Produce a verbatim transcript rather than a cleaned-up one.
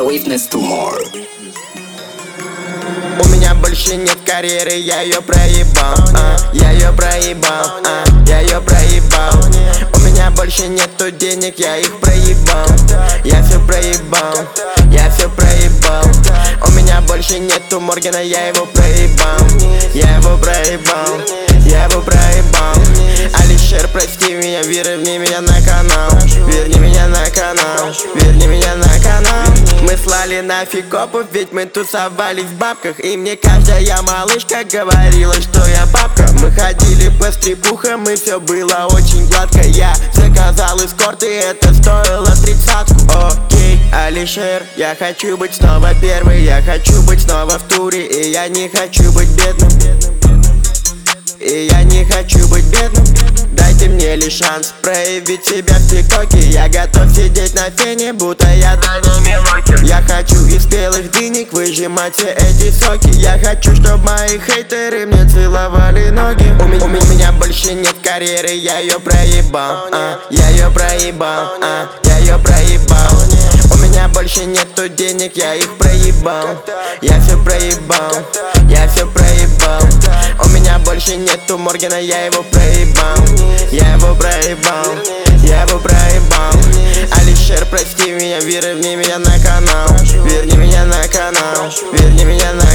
Swiftness Tomorrow. У меня больше нет карьеры, я ее проебал, а, я ее проебал, а, я ее проебал. У меня больше нету денег, я их проебал, я все проебал, я все проебал. У меня больше нету Моргена, я его проебал, я его проебал, я его проебал. Алишер, прости меня, верни меня на канал, верни меня на канал, верни меня на канал. Мы слали нафиг копов, ведь мы тусовались в бабках. И мне каждая малышка говорила, что я бабка. Мы ходили по стрипухам, и все было очень гладко. Я заказал эскорт, и это стоило тридцатку. Окей, Алишер, я хочу быть снова первый, я хочу быть снова в туре, и я не хочу быть бедным. И я не хочу быть бедным. Дайте мне лишь шанс проявить себя в тиктоке. Я готов сидеть на фене, будто я Дани Милохин. Я хочу из белых дынек выжимать все эти соки. Я хочу, чтобы мои хейтеры мне целовали ноги. У меня, у меня больше нет карьеры, я ее проебал, а, я ее проебал, а, я ее проебал. У меня больше нету денег, я их проебал, я все проебал, я все проебал. У меня больше нету Моргена, я его проебал, я его проебал, я его проебал. Алишер, прости меня, верни меня на канал, верни меня на канал, верни меня на